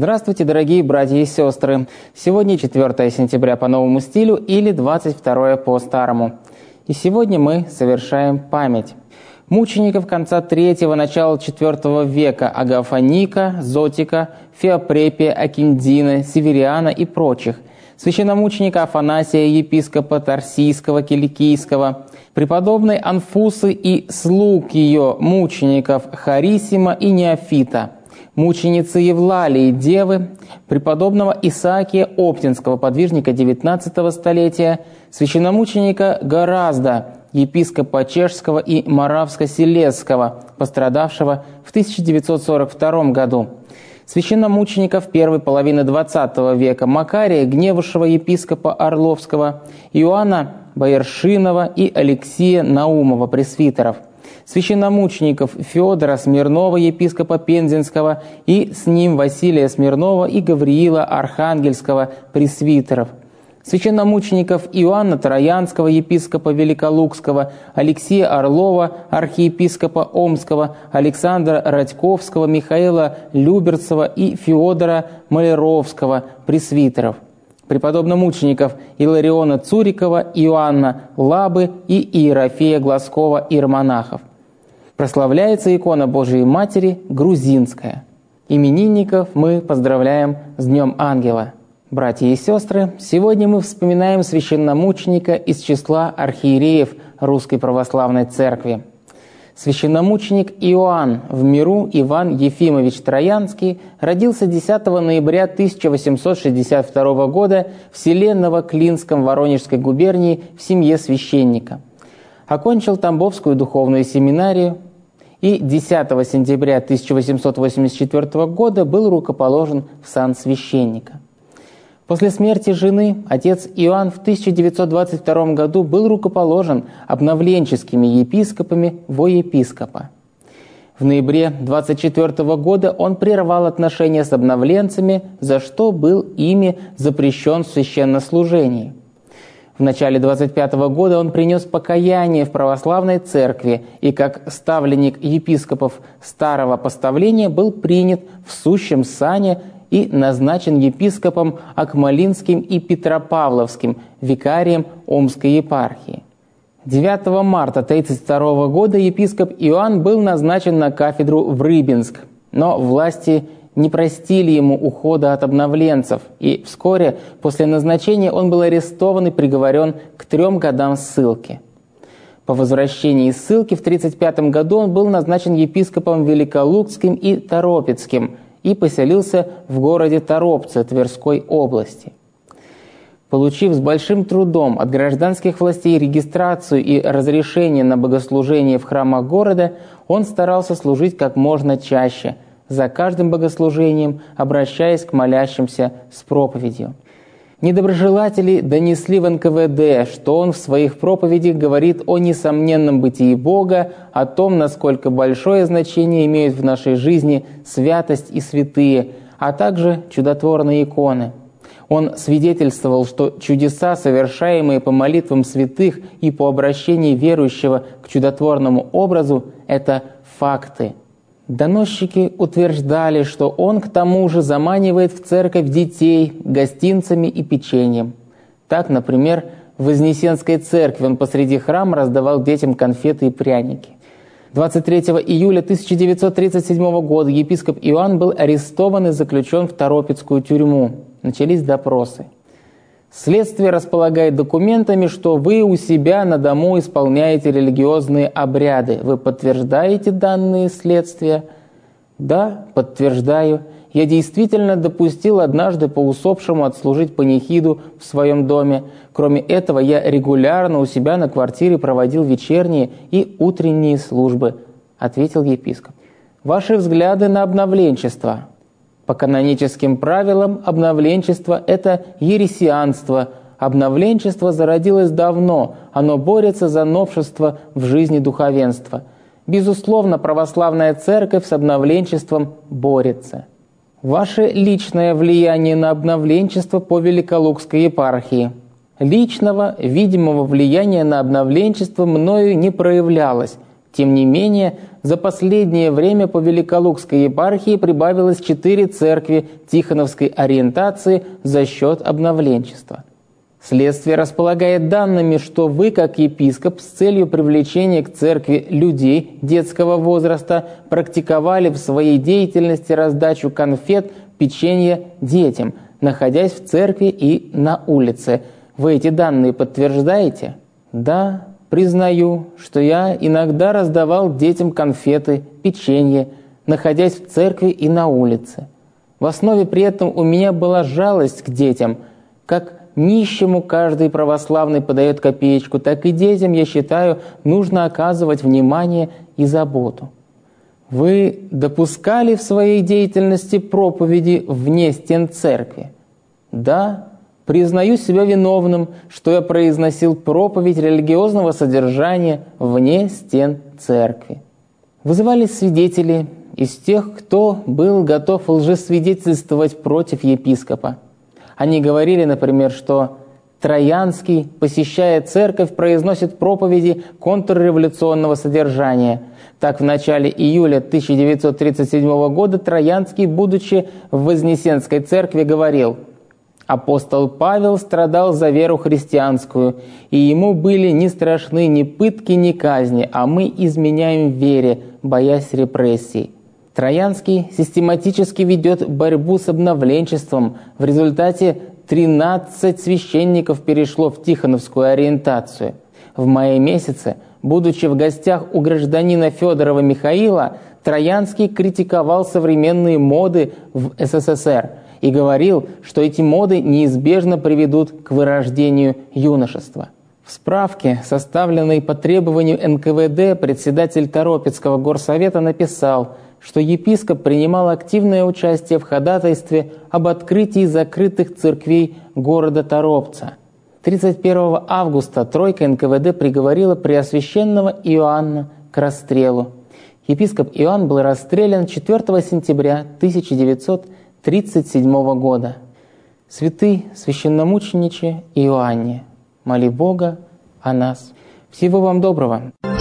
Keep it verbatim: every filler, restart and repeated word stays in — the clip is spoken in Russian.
Здравствуйте, дорогие братья и сестры! Сегодня четвёртое сентября по новому стилю или двадцать второе по старому. И сегодня мы совершаем память мучеников конца третьего, начала четвёртого века: Агафоника, Зотика, Феопрепия, Акиндина, Севериана и прочих, священномученика Афанасия, епископа Тарсийского, Киликийского, преподобной Анфусы и слуг ее, мучеников Харисима и Неофита, мученицы Евлалии, девы, преподобного Исаакия Оптинского, подвижника девятнадцатого столетия, священномученика Горазда, епископа Чешского и Моравско-Силезского, пострадавшего в тысяча девятьсот сорок втором году, священномучеников первой половины двадцатого века Макария Гневушева, епископа Орловского, Иоанна Бояршинова и Алексия Наумова, пресвитеров, священномучеников Федора Смирнова, епископа Пензенского, и с ним Василия Смирнова и Гавриила Архангельского, пресвитеров, священномучеников Иоанна Троянского, епископа Великолукского, Алексея Орлова, архиепископа Омского, Александра Радьковского, Михаила Люберцева и Феодора Малеровского, пресвитеров, преподобномучеников Илариона Цурикова, Иоанна Лабы и Иерофея Глазкова, иеромонахов. Прославляется икона Божией Матери грузинская. Именинников мы поздравляем с Днем Ангела. Братья и сестры, сегодня мы вспоминаем священномученика из числа архиереев Русской Православной Церкви. Священномученик Иоанн в миру Иван Ефимович Троянский родился десятого ноября тысяча восемьсот шестьдесят второго года в селе Новоклинском Воронежской губернии в семье священника. Окончил Тамбовскую духовную семинарию и десятого сентября тысяча восемьсот восемьдесят четвёртого года был рукоположен в сан священника. После смерти жены отец Иоанн в тысяча девятьсот двадцать втором году был рукоположен обновленческими епископами во епископа. В ноябре двадцать четвёртого года он прервал отношения с обновленцами, за что был ими запрещен в священнослужении. В начале двадцать пятого года он принес покаяние в православной церкви и как ставленник епископов старого поставления был принят в сущем сане и назначен епископом Акмолинским и Петропавловским, викарием Омской епархии. девятого марта тридцать второго года епископ Иоанн был назначен на кафедру в Рыбинск, но власти не простили ему ухода от обновленцев, и вскоре после назначения он был арестован и приговорен к трем годам ссылки. По возвращении из ссылки в тридцать пятом году он был назначен епископом Великолукским и Торопецким и поселился в городе Торопце Тверской области. Получив с большим трудом от гражданских властей регистрацию и разрешение на богослужение в храмах города, он старался служить как можно чаще, за каждым богослужением обращаясь к молящимся с проповедью. Недоброжелатели донесли в эн ка вэ дэ, что он в своих проповедях говорит о несомненном бытии Бога, о том, насколько большое значение имеют в нашей жизни святость и святые, а также чудотворные иконы. Он свидетельствовал, что чудеса, совершаемые по молитвам святых и по обращению верующего к чудотворному образу, это факты. Доносчики утверждали, что он к тому же заманивает в церковь детей гостинцами и печеньем. Так, например, в Вознесенской церкви он посреди храма раздавал детям конфеты и пряники. двадцать третьего июля тысяча девятьсот тридцать седьмого года епископ Иоанн был арестован и заключен в Торопецкую тюрьму. Начались допросы. Следствие располагает документами, что вы у себя на дому исполняете религиозные обряды. Вы подтверждаете данные следствия? Да, подтверждаю. Я действительно допустил однажды по усопшему отслужить панихиду в своем доме. Кроме этого, я регулярно у себя на квартире проводил вечерние и утренние службы, ответил епископ. Ваши взгляды на обновленчество. По каноническим правилам обновленчество – это ересианство. Обновленчество зародилось давно, оно борется за новшество в жизни духовенства. Безусловно, православная церковь с обновленчеством борется. Ваше личное влияние на обновленчество по Великолукской епархии. Личного, видимого влияния на обновленчество мною не проявлялось. Тем не менее, за последнее время по Великолукской епархии прибавилось четыре церкви тихоновской ориентации за счет обновленчества. Следствие располагает данными, что вы, как епископ, с целью привлечения к церкви людей детского возраста практиковали в своей деятельности раздачу конфет, печенья детям, находясь в церкви и на улице. Вы эти данные подтверждаете? Да, признаю, что я иногда раздавал детям конфеты, печенье, находясь в церкви и на улице. В основе при этом у меня была жалость к детям. Как нищему каждый православный подает копеечку, так и детям, я считаю, нужно оказывать внимание и заботу. Вы допускали в своей деятельности проповеди вне стен церкви? Да, признаю себя виновным, что я произносил проповедь религиозного содержания вне стен церкви. Вызывались свидетели из тех, кто был готов лжесвидетельствовать против епископа. Они говорили, например, что Троянский, посещая церковь, произносит проповеди контрреволюционного содержания. Так, в начале июля тысяча девятьсот тридцать седьмого года Троянский, будучи в Вознесенской церкви, говорил: «Апостол Павел страдал за веру христианскую, и ему были не страшны ни пытки, ни казни, а мы изменяем вере, боясь репрессий». Троянский систематически ведет борьбу с обновленчеством. В результате тринадцать священников перешло в тихоновскую ориентацию. В мае месяце, будучи в гостях у гражданина Федорова Михаила, Троянский критиковал современные моды в СССР и говорил, что эти моды неизбежно приведут к вырождению юношества. В справке, составленной по требованию эн ка вэ дэ, председатель Торопецкого горсовета написал, что епископ принимал активное участие в ходатайстве об открытии закрытых церквей города Торопца. тридцать первого августа тройка эн ка вэ дэ приговорила Преосвященного Иоанна к расстрелу. Епископ Иоанн был расстрелян четвёртого сентября тысяча девятьсот тридцать седьмого года. Святый священномучениче Иоанне, моли Бога о нас. Всего вам доброго!